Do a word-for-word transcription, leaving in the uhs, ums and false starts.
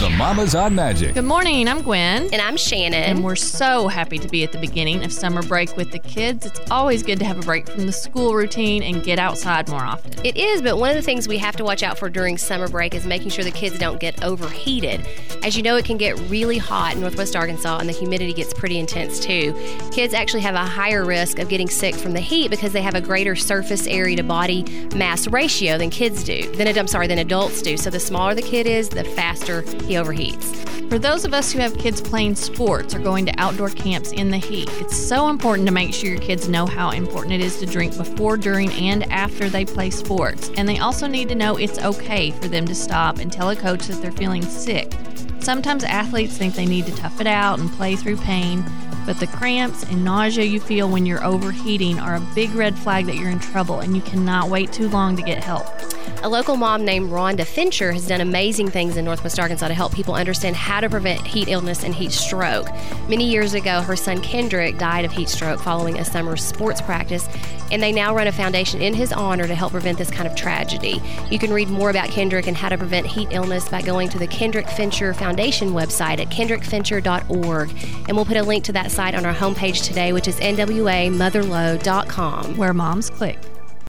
the Mamas on Magic. Good morning, I'm Gwen. And I'm Shannon. And we're so happy to be at the beginning of summer break with the kids. It's always good to have a break from the school routine and get outside more often. It is, but one of the things we have to watch out for during summer break is making sure the kids don't get overheated. As you know, it can get really hot in Northwest Arkansas, and the humidity gets pretty intense too. Kids actually have a higher risk of getting sick from the heat because they have a greater surface area to body mass ratio than kids do. Than I'm sorry, than adults do. So the smaller the kid is, the faster he overheats. For those of us who have kids playing sports or going to outdoor camps in the heat, it's so important to make sure your kids know how important it is to drink before, during, and after they play sports. And they also need to know it's okay for them to stop and tell a coach that they're feeling sick. Sometimes athletes think they need to tough it out and play through pain, but the cramps and nausea you feel when you're overheating are a big red flag that you're in trouble, and you cannot wait too long to get help. A local mom named Rhonda Fincher has done amazing things in Northwest Arkansas to help people understand how to prevent heat illness and heat stroke. Many years ago, her son Kendrick died of heat stroke following a summer sports practice, and they now run a foundation in his honor to help prevent this kind of tragedy. You can read more about Kendrick and how to prevent heat illness by going to the Kendrick Fincher Foundation website at kendrick fincher dot org, and we'll put a link to that site on our homepage today, which is n w a mother load dot com. Where moms click.